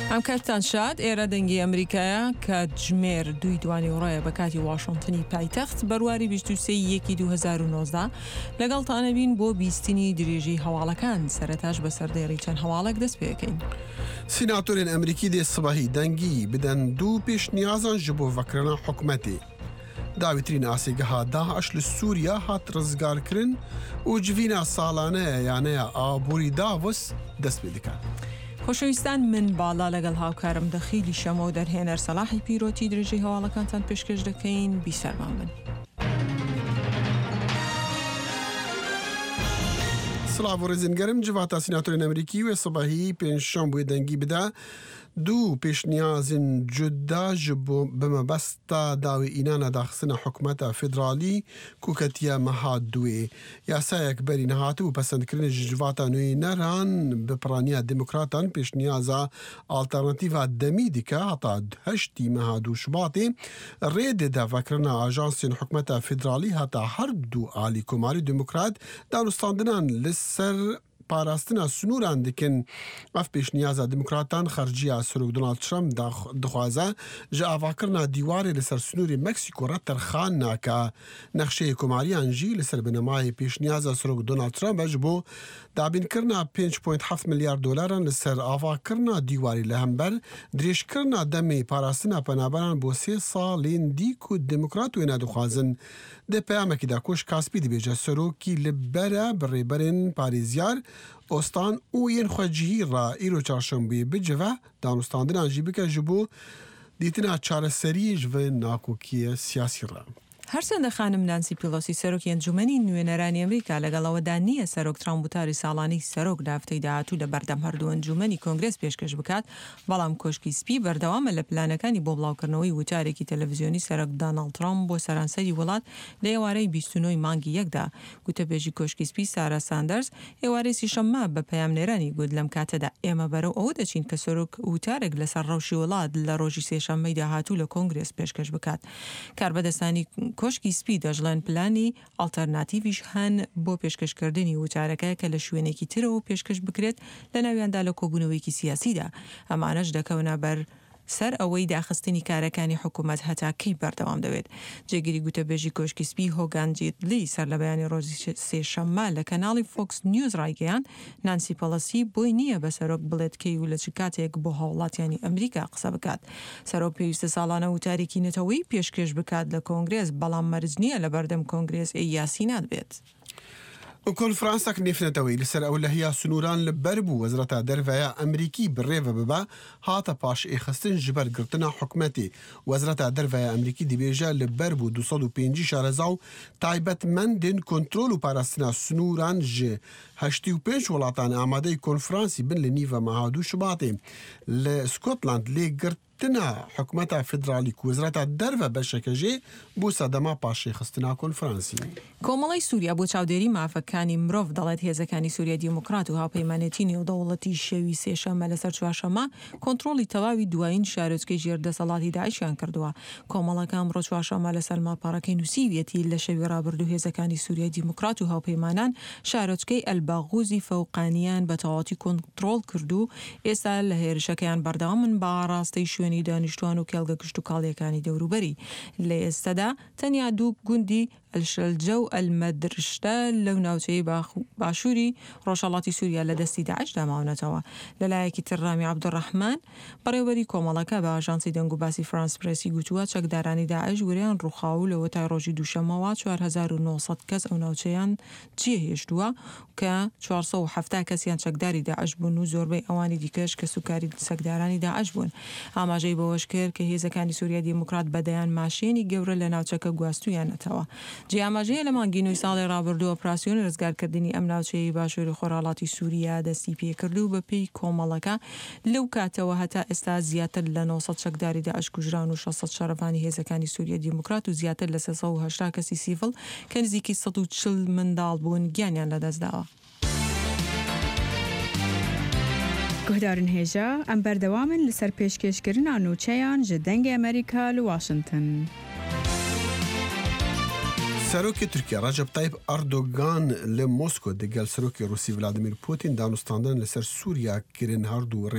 ئەم کاتتان شاد ئێرە دەنگی ئەمریکایە کە جمێر دوی دوانی ڕۆیە بە کاتی واشنتنی پایتەخت بەرواری 23/1/2019 لەگەڵ تانەبین بۆ بیستنی درێژی هەواڵەکان سەرەتاش بە سەردێڕی چەند هەواڵێک دەست پێەکەین. سیناتۆرên Emerîkî dê sibahî dengî bidin du pêşniyazan ji bo vekirina hikûmetê. Dawîtirîn asêgeha Daeş li Sûriya hat rizgarkirin û civîna salane yaneya aborî Davos dest pê dike. خۆشەویستان من باڵا لەگەڵ هاوکارم دەخیلی شەمە و دەرهێنەر سەلاحی پیرۆتی درێژەی هەواڵەکانتان پێشکەش دەکەین بیسەرمان بن. سلااو ڕێزنگەرم civata Sînatorên Emerîkî wê sibahî pênjşembûyê dengî bide du pêşniyazên cuda ji bo bimebesta dawê înana daxistina hikûmeta federalî ku ketiye meha duê. Yasayek berî nehatî û pesendkirinê ji civata nûyê neran bi piraniya demokratan pêşniyaza alternatîva demî dike heta heştî meha dû Şubatê rêdê de vekirina ajansên hikûmeta federalî heta her du alî komarî demokrat danûstandinan li ser parastina sunûran dikin. Ev pêşniyaza demokratan xerciya Serok Donald Trump dixwaze ji avakirina dîwarê li ser sunûrê Meksîko re terxan nake. Nexşeyê komariyan jî li ser binemayê pêşniyaza Serok Donald Trump ji bo dabînkirina 5.7 milyar dolaran li ser avakirina dîwarê li hember dirêjkirina demê parastina penaberan bo 3 salên dî ku demokrat wê nedixwazin. Di peyamekî de Koş Kaspî dibêje Serokî li bere bi rêberên parêzyar Ostan û yên xwecihî ra îro çarşembeyê bicive danûstandinan jî bike ji bo dîtina çareseriyê ji vê nakokiyê siyasî re. هەرچەندە خانم نانسی پیلۆسی سەرۆکی ئەنجومەنی نوێنەرانی ئەمریکا لەگەڵەوەدا نییە سەرۆک ترامپ وتاری ساڵانەی سەرۆک لە هەفتەی داهاتوو لە بەردەم هەردوو ئەنجومەنی کۆنگرێس پێشکەش بکات، بەڵام کۆشکی سپی بەردەوامە لە پلانەکانی بۆ بڵاوکردنەوەی وتارێکی تەلەڤیزیۆنی سەرۆک دۆناڵد ترامپ بۆ سەرانسەری وڵات لە ئێوارەی 29 مانگی یەکدا. گوتەبێژی کۆشکی سپی سارا ساندەرز ئێوارەی سیشەممە بە پەیامنێرانی گوت لەم کاتەدا ئێمە بەرەو ئەوە دەچین کە سەرۆک وتارێک لەسەر ڕەوشی وڵات لە ڕۆژی سێشەممەی داهاتوو لە کۆنگرێس پێشکەش بکات. کاربەدەستانی کۆشکی سپی دەژڵێن پلانی ئالتەرناتیڤیش هەن بۆ پێشکەشکردنی وتارەکە کە لە شوێنێکی ترەوە پێشکەش بکرێت لە ناویاندا لە کۆبوونەوەیکی سیاسیدا. ئەمانەش دەکەونە بەر سەر ئەوەی داخستنی کارەکانی حکوومەت هەتاکەی بەردەوام دەوێت. جێگیری گوتەبێژی کۆشکی سپی هۆگان جیتلی سەر لە بەیانی ڕۆژی سێشەممە لە کەناڵی فۆکس نیوز ڕایگەیان نانسی پەلەسی بۆی نییە بە سەرۆک بڵێت کەی و لە چ کاتێک بۆ هاوڵاتیانی ئەمریکا قسە بکات. سەرۆک پێویستە ساڵانە وتارێکی نەتەوەی پێشکەش بکات لە کۆنگرێس، بەڵام مەرج نییە لە بەردەم کۆنگرێس یاسی نادبێت. Konferansek nêfnetewî li ser ewlehiya sunûran li ber bû Wezareta Derveya Emerîkî bi rêve bibe hata paşêxistin ji ber girtina hikûmetê. Wezareta Derveya Emerîkî dibêje li ber bû 205 şarezaw taybetmendên kontrol û parastina sunûran ji 85 welatan amadeyî konferansî bin li nîva meha dû Şubatê. Li Scotland lêgirtina hikûmeta federalî ku Wezareta Derve beşeke jê bû sedema paşêxistina konferansî. کۆمەڵی سووریا بۆ چاودێری مافەکانی مرۆڤ دەڵێت هێزەکانی سووریا دیموکرات و هاوپەیمانێتی نێودەوڵەتی شەوی سێشەممە لەسەر چوارشەممە کۆنتڕۆڵی تەواوی دوایین شارۆچکەی ژێردەسەڵاتی داعشیان کردووە. کۆمەڵەکە ئەمڕۆ چوارشەممە لەسەر ماپەڕەکەی نووسیویەتی لە شەوی ڕابردوو هێزەکانی سووریای دیموکرات و هاوپەیمانان شارۆچکەی ئەلباغوزی فەوقانیان بە تەواوەتی کۆنتڕۆڵ کردو. ئێستا لە هێرشەکەیان بەردەوامن بە ڕاستەی شوێنی دانیشتوان و کێڵگە گشت و کاڵیەکانی دەوروبەری. لە ئێستادا تەنیا دوو گوندی الشەلجە و ئەلمەدرشتە لەو ناوچەی باشووری ڕۆژهەڵاتی سووریا لە دەستی داعش داماونەتەوە. لەلایەکی تر ڕامی عەبدوڕەحمان بەڕێوەبەری کۆمەڵەکە بە ئاژانسی دەنگ و باسی فرانس پرێسی گوتووە چەکدارانی داعش وریان ڕووخاو لەوە تا ڕۆژی دووشەمەوە 4900 کەس ئەو ناوچەیان جێهێشتووە کە 470 کەسیان چەکداری داعش بوون و زۆربەی ئەوانی دیکەش کە سوکاری سەکدارانی داعش بوون. ئاماژەی بەوەش کرد کە هێزەکانی سووریا دیموکرات بەدەیان ماشێنی گەورە لە ناوچەکە گواستویانەتەوە. جیاماژەیە لە مانگی نوێی ساڵی ڕابردووە ئۆپراسیۆنی ڕزگارکردنی ئەم ناوچەی باشووری خۆرهەڵاتی سووریا دەستی پێکرد و بەپێی کۆمەڵەکە لەو کاتەوە هەتا ئێستا زیاتر لە 900 چەکداری داعش کوژران و 600 شەرەفانی هێزەکانی سووریا دیموکرات و زیاتر لە 380 کەسی سیڤڵ کە نزیکی 140 منداڵ بوون گیانیان لەدەستداوە. گوهدارن هێژە ئەم بەردەوامن لەسەر پێشکەشکردنا نوچەیان ji dengê Amerîka li Washington. Serokê Tirkiye Recep Tayyip Erdogan li Moskô digel Serokê Rûsî Vladimir Putin danûstandinan li ser Sûriya kirin her du